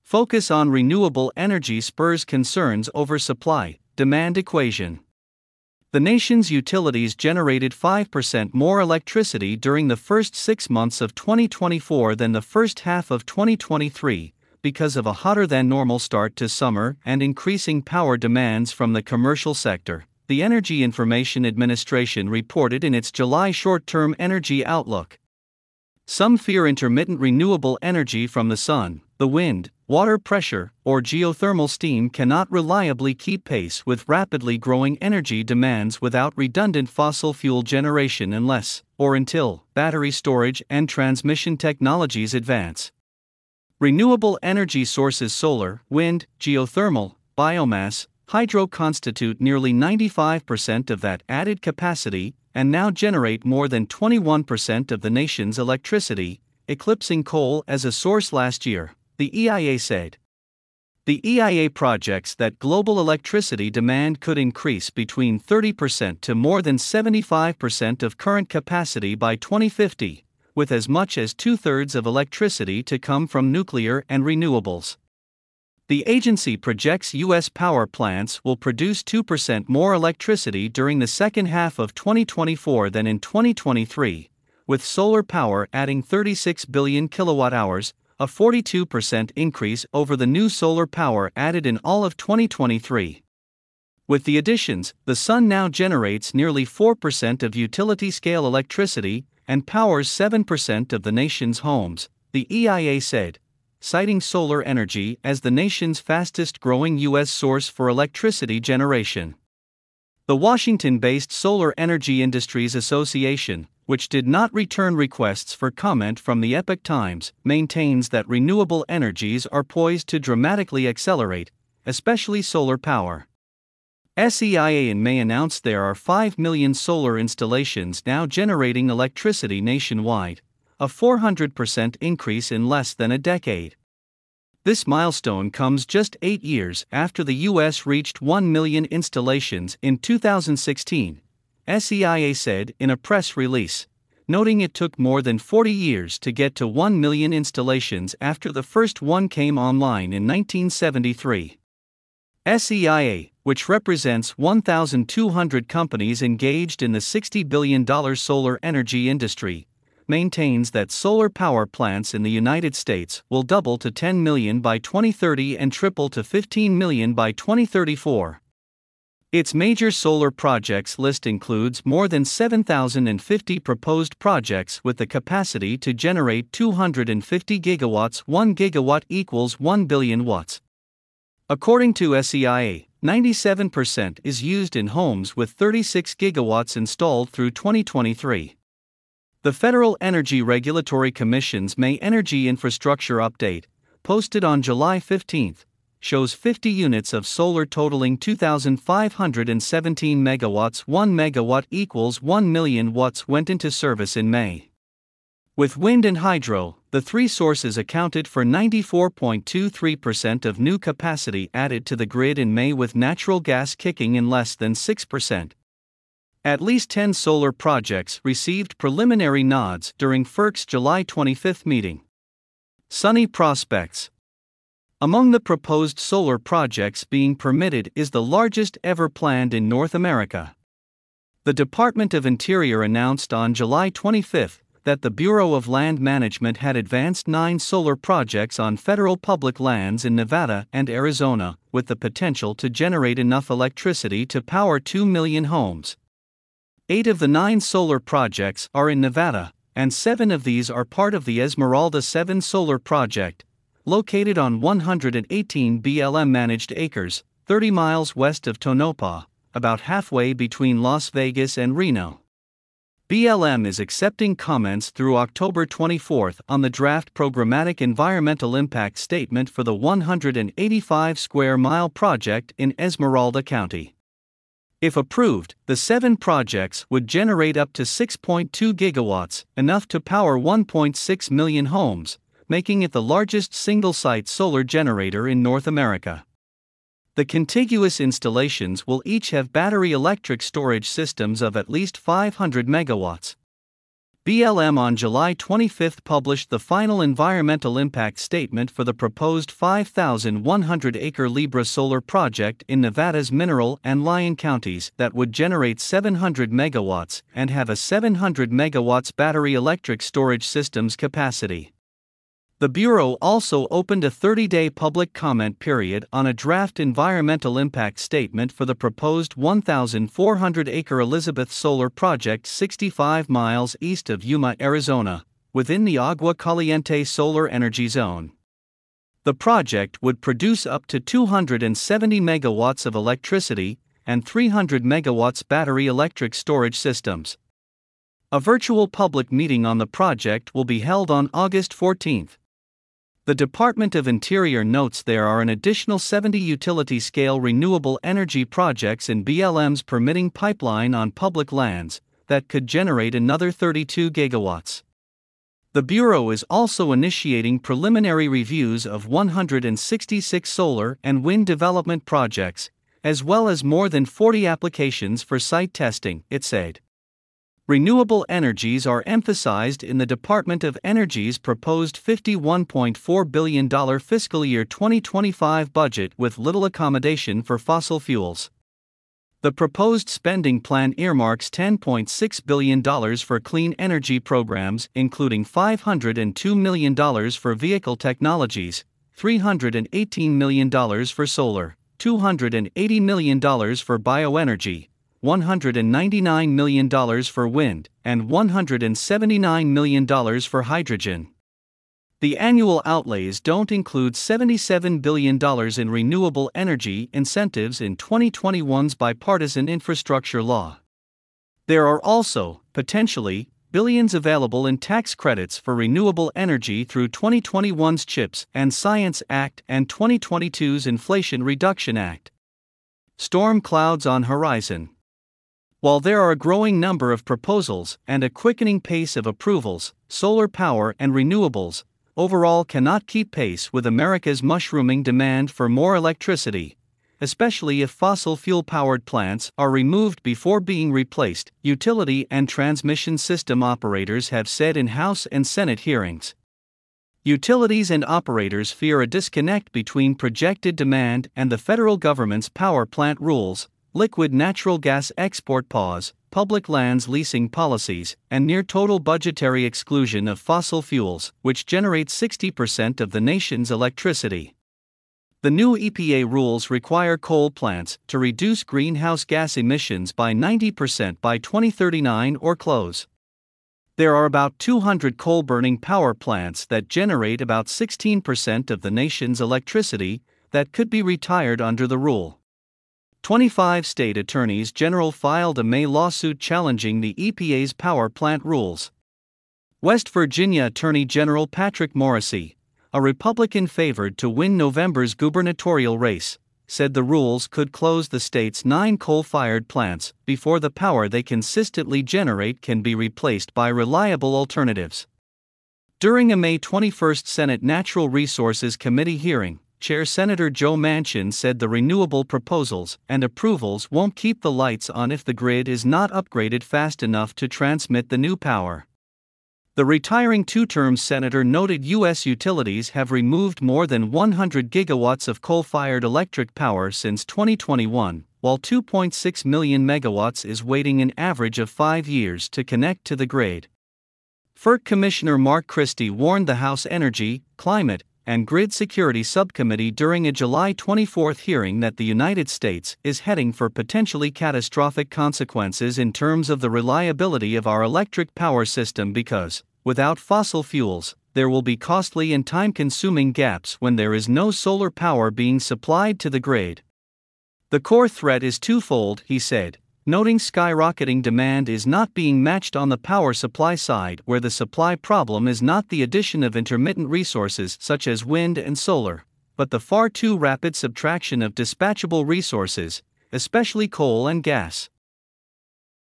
Focus on renewable energy spurs concerns over supply-demand equation. The nation's utilities generated 5% more electricity during the first 6 months of 2024 than the first half of 2023, because of a hotter-than-normal start to summer and increasing power demands from the commercial sector, the Energy Information Administration reported in its July short-term energy outlook. Some fear intermittent renewable energy from the sun, the wind, water pressure, or geothermal steam cannot reliably keep pace with rapidly growing energy demands without redundant fossil fuel generation unless, or until, battery storage and transmission technologies advance. Renewable energy sources solar, wind, geothermal, biomass, hydro constitute nearly 95% of that added capacity and now generate more than 21% of the nation's electricity, eclipsing coal as a source last year, the EIA said. The EIA projects that global electricity demand could increase between 30% to more than 75% of current capacity by 2050, with as much as 2/3 of electricity to come from nuclear and renewables. The agency projects U.S. power plants will produce 2% more electricity during the second half of 2024 than in 2023, with solar power adding 36 billion kilowatt-hours, a 42% increase over the new solar power added in all of 2023. With the additions, the sun now generates nearly 4% of utility-scale electricity and powers 7% of the nation's homes, the EIA said, citing solar energy as the nation's fastest-growing U.S. source for electricity generation. The Washington-based Solar Energy Industries Association, which did not return requests for comment from the Epoch Times, maintains that renewable energies are poised to dramatically accelerate, especially solar power. SEIA in May announced there are 5 million solar installations now generating electricity nationwide, a 400% increase in less than a decade. This milestone comes just 8 years after the U.S. reached 1 million installations in 2016, SEIA said in a press release, noting it took more than 40 years to get to 1 million installations after the first one came online in 1973. SEIA, which represents 1,200 companies engaged in the $60 billion solar energy industry, maintains that solar power plants in the United States will double to 10 million by 2030 and triple to 15 million by 2034. Its major solar projects list includes more than 7,050 proposed projects with the capacity to generate 250 gigawatts. 1 gigawatt equals 1 billion watts. According to SEIA, 97% is used in homes with 36 gigawatts installed through 2023. The Federal Energy Regulatory Commission's May Energy Infrastructure Update, posted on July 15, shows 50 units of solar totaling 2,517 megawatts. 1 megawatt equals 1 million watts went into service in May. With wind and hydro, the three sources accounted for 94.23% of new capacity added to the grid in May, with natural gas kicking in less than 6%. At least 10 solar projects received preliminary nods during FERC's July 25 meeting. Sunny prospects. Among the proposed solar projects being permitted is the largest ever planned in North America. The Department of Interior announced on July 25 that the Bureau of Land Management had advanced 9 solar projects on federal public lands in Nevada and Arizona, with the potential to generate enough electricity to power 2 million homes. 8 of the 9 solar projects are in Nevada, and 7 of these are part of the Esmeralda 7 solar project, located on 118 BLM-managed acres, 30 miles west of Tonopah, about halfway between Las Vegas and Reno. BLM is accepting comments through October 24 on the draft programmatic environmental impact statement for the 185-square-mile project in Esmeralda County. If approved, the 7 projects would generate up to 6.2 gigawatts, enough to power 1.6 million homes, making it the largest single-site solar generator in North America. The contiguous installations will each have battery electric storage systems of at least 500 megawatts. BLM on July 25 published the final environmental impact statement for the proposed 5,100-acre Libra solar project in Nevada's Mineral and Lyon counties that would generate 700 megawatts and have a 700 megawatts battery electric storage system's capacity. The Bureau also opened a 30-day public comment period on a draft environmental impact statement for the proposed 1,400-acre Elizabeth Solar Project 65 miles east of Yuma, Arizona, within the Agua Caliente Solar Energy Zone. The project would produce up to 270 megawatts of electricity and 300 megawatts battery electric storage systems. A virtual public meeting on the project will be held on August 14. The Department of Interior notes there are an additional 70 utility-scale renewable energy projects in BLM's permitting pipeline on public lands that could generate another 32 gigawatts. The Bureau is also initiating preliminary reviews of 166 solar and wind development projects, as well as more than 40 applications for site testing, it said. Renewable energies are emphasized in the Department of Energy's proposed $51.4 billion fiscal year 2025 budget with little accommodation for fossil fuels. The proposed spending plan earmarks $10.6 billion for clean energy programs, including $502 million for vehicle technologies, $318 million for solar, $280 million for bioenergy, $199 million for wind, and $179 million for hydrogen. The annual outlays don't include $77 billion in renewable energy incentives in 2021's bipartisan infrastructure law. There are also, potentially, billions available in tax credits for renewable energy through 2021's CHIPS and Science Act and 2022's Inflation Reduction Act. Storm clouds on horizon. While there are a growing number of proposals and a quickening pace of approvals, solar power and renewables overall cannot keep pace with America's mushrooming demand for more electricity, especially if fossil fuel-powered plants are removed before being replaced, utility and transmission system operators have said in House and Senate hearings. Utilities and operators fear a disconnect between projected demand and the federal government's power plant rules, liquid natural gas export pause, public lands leasing policies, and near-total budgetary exclusion of fossil fuels, which generate 60% of the nation's electricity. The new EPA rules require coal plants to reduce greenhouse gas emissions by 90% by 2039 or close. There are about 200 coal-burning power plants that generate about 16% of the nation's electricity that could be retired under the rule. 25 state attorneys general filed a May lawsuit challenging the EPA's power plant rules. West Virginia Attorney General Patrick Morrisey, a Republican favored to win November's gubernatorial race, said the rules could close the state's 9 coal-fired plants before the power they consistently generate can be replaced by reliable alternatives. During a May 21 Senate Natural Resources Committee hearing, Chair Senator Joe Manchin said the renewable proposals and approvals won't keep the lights on if the grid is not upgraded fast enough to transmit the new power. The retiring two-term senator noted U.S. utilities have removed more than 100 gigawatts of coal-fired electric power since 2021, while 2.6 million megawatts is waiting an average of 5 years to connect to the grid. FERC Commissioner Mark Christie warned the House Energy, Climate, and Grid Security Subcommittee during a July 24 hearing that the United States is heading for potentially catastrophic consequences in terms of the reliability of our electric power system because, without fossil fuels, there will be costly and time-consuming gaps when there is no solar power being supplied to the grid. The core threat is twofold, he said, noting skyrocketing demand is not being matched on the power supply side, where the supply problem is not the addition of intermittent resources such as wind and solar, but the far too rapid subtraction of dispatchable resources, especially coal and gas.